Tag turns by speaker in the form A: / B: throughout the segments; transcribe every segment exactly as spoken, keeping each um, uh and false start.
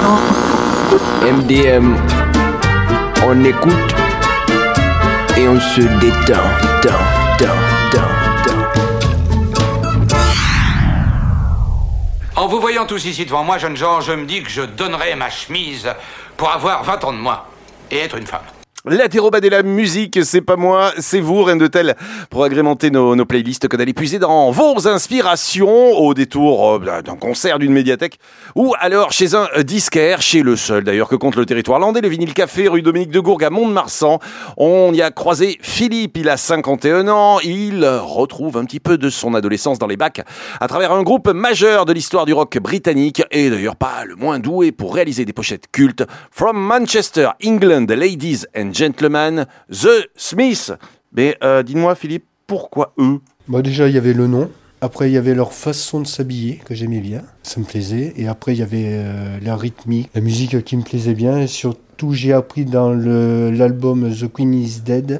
A: M D M, on écoute et on se détend, down, down, down, down.
B: En vous voyant tous ici devant moi, jeunes gens, je me dis que je donnerais ma chemise pour avoir vingt ans de moins et être une femme.
C: L'Hétérobad et la musique, c'est pas moi, c'est vous, Reine de Tel, pour agrémenter nos, nos playlists que d'aller puiser dans vos inspirations au détour euh, d'un concert, d'une médiathèque ou alors chez un disquaire, chez le seul d'ailleurs que compte le territoire landais, le Vinyle Café, rue Dominique de Gourgue à Mont-de-Marsan. On y a croisé Philippe, il a cinquante et un ans, il retrouve un petit peu de son adolescence dans les bacs à travers un groupe majeur de l'histoire du rock britannique et d'ailleurs pas le moins doué pour réaliser des pochettes cultes. From Manchester, England, Ladies and Gentlemen, The Smiths. Mais euh, dis-moi Philippe, pourquoi eux ?
D: Bah déjà il y avait le nom, après il y avait leur façon de s'habiller que j'aimais bien, ça me plaisait, et après il y avait euh, la rythmique, la musique qui me plaisait bien, et surtout j'ai appris dans le, l'album The Queen is Dead,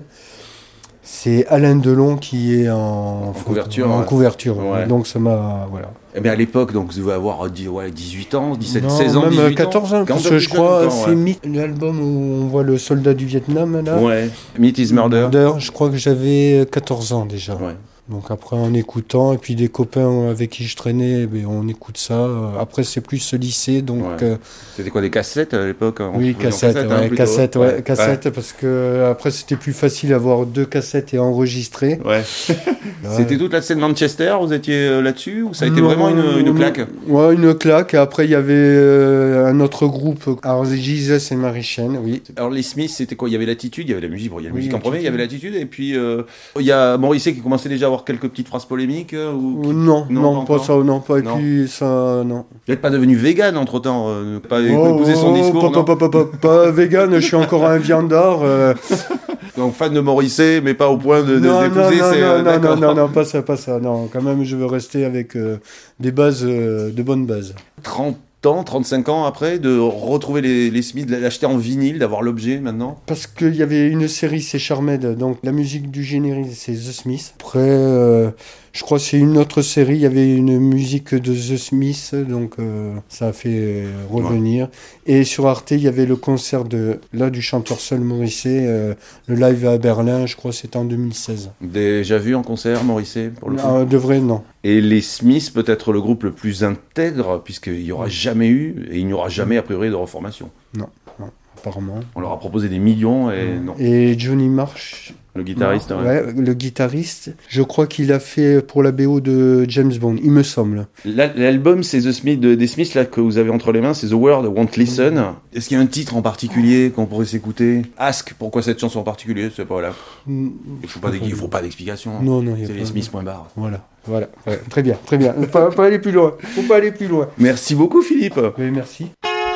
D: c'est Alain Delon qui est en,
C: en couverture.
D: En
C: ouais.
D: couverture,
C: ouais.
D: Donc ça m'a... voilà.
C: Eh bien à l'époque, donc vous devez avoir ouais, dix-huit ans, dix-sept,
D: non,
C: seize ans,
D: même
C: dix-huit
D: quatorze ans,
C: ans,
D: parce que je crois, c'est ouais. Myth, l'album où on voit le soldat du Vietnam, là.
C: Ouais, Meat is Murder.
D: Murder. Je crois que j'avais quatorze ans déjà.
C: Ouais.
D: Donc après en écoutant, et puis des copains avec qui je traînais, ben, on écoute ça. Après c'est plus ce lycée, donc...
C: Ouais.
D: Euh...
C: C'était quoi, des cassettes à l'époque hein,
D: Oui, cassettes, cassette, ouais, hein, cassettes, ouais, ouais. cassettes, parce que après c'était plus facile d'avoir deux cassettes et enregistrer.
C: Ouais. ouais. C'était toute la scène Manchester, vous étiez là-dessus, ou ça a été non, vraiment une, une claque ?
D: Ouais, une claque, et après il y avait euh, un autre groupe, alors Jesus and Mary Chain, oui.
C: Alors les Smiths, c'était quoi ? Il y avait l'attitude, il y avait la musique, bon, il y a la
D: oui,
C: musique en premier, il y avait l'attitude, et puis euh, il y a Morrissey qui commençait déjà à avoir quelques petites phrases polémiques euh, ou qui...
D: Non, non, non pas, pas ça, non, pas, et
C: non.
D: puis ça, non.
C: Vous n'êtes pas devenu vegan entre-temps, euh, pas
D: oh,
C: épouser son discours,
D: oh,
C: non
D: pas, pas, pas, pas, pas vegan, je suis encore un viandard. Euh...
C: Donc fan de Morrissey, mais pas au point de, de
D: non,
C: d'épouser,
D: non,
C: c'est...
D: Non,
C: euh,
D: non, non, non, non, pas ça, pas ça, non, quand même je veux rester avec euh, des bases, euh, de bonnes bases.
C: trente ans, trente-cinq ans après, de retrouver les, les Smiths, de l'acheter en vinyle, d'avoir l'objet maintenant ?
D: Parce qu'il y avait une série, c'est Charmed, donc la musique du générique, c'est The Smiths. Après, euh, je crois que c'est une autre série, il y avait une musique de The Smiths, donc euh, ça a fait revenir. Ouais. Et sur Arte, il y avait le concert de, là, du chanteur seul Morrissey, euh, le live à Berlin, je crois que c'était en deux mille seize.
C: Déjà vu en concert, Morrissey, pour le coup ?
D: Ah, de vrai, non.
C: Et les Smiths, peut-être le groupe le plus intègre, puisqu'il n'y aura jamais eu, et il n'y aura jamais, a priori, de reformation.
D: Non, non, apparemment.
C: On leur a proposé des millions, et mmh. non.
D: Et Johnny Marsh...
C: Le guitariste,
D: ouais.
C: ouais.
D: ouais. Le guitariste, je crois qu'il a fait pour la B O de James Bond, il me semble.
C: L'album, c'est The Smith, de, des Smiths, là, que vous avez entre les mains, c'est The World Won't Listen. Mmh. Est-ce qu'il y a un titre en particulier qu'on pourrait s'écouter ? Ask, pourquoi cette chanson en particulier ? C'est pas là. Mmh. Il faut pas, il faut pas d'explication.
D: Non, non, il y a
C: c'est
D: pas.
C: les Smiths point barre.
D: Voilà, voilà. Ouais, très bien, très bien. Pas, pas aller plus loin. Faut pas aller plus loin.
C: Merci beaucoup, Philippe.
D: Oui, merci.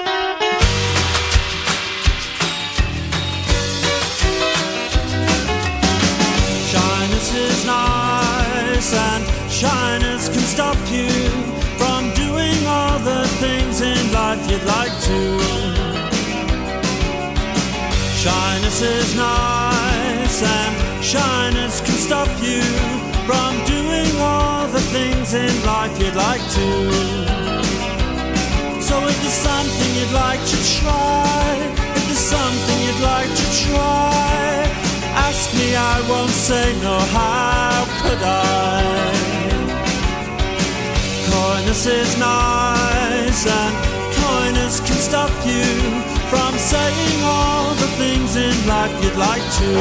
E: And shyness can stop you from doing all the things in life you'd like to. Shyness is nice and shyness can stop you from doing all the things in life you'd like to. So if there's something you'd like to try, if there's something you'd like to try, ask me, I won't say no, how could I? Coyness is nice and coyness can stop you from saying all the things in life you'd like to.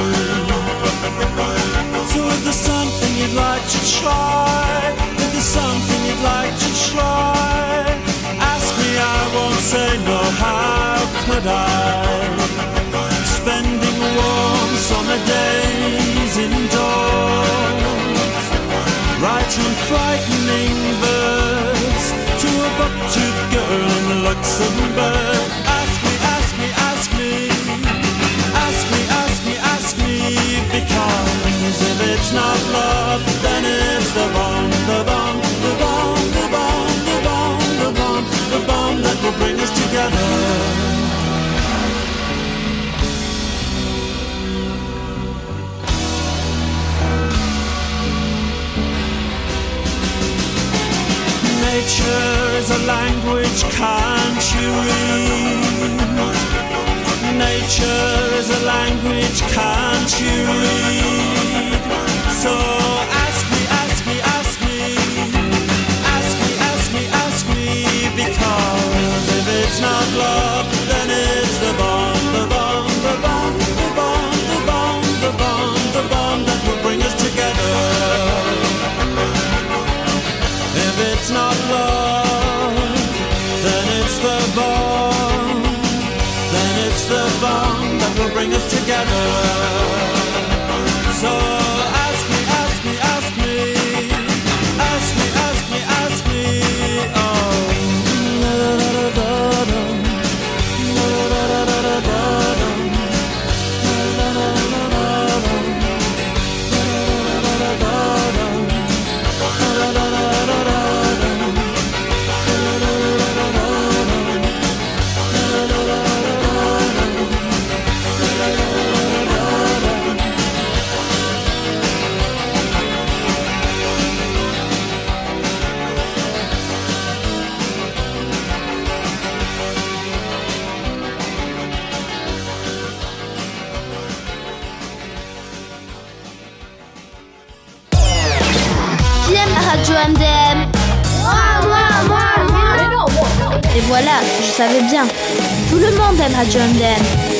E: So if there's something you'd like to try, if there's something you'd like to try, ask me, I won't say no, how could I? Spending warm summer days indoors, writing frightening verse to a buck-toothed girl in Luxembourg. Ask me, ask me, ask me, ask me, ask me, ask me, because if it's not love, then it's the bomb, the bomb, the bomb, the bomb, the bomb, the bomb, the bomb that will bring us together. Nature is a language, can't you read? which can't you read? So ask me, ask me, ask me, ask me, ask me, ask me, because if it's not love, then it's the bomb, the bomb, the bomb, the bomb, the bomb, the bomb, the bomb that will bring us together. If it's not love, then it's the bomb, then it's the bomb that will bring us together. So ask me, ask me, ask me, ask me, ask me, ask me, oh.
F: Radio M D M.
G: Moi, moi, moi, moi. Mais non, moi, non.
F: Et voilà, je savais bien. Tout le monde aime Radio M D M.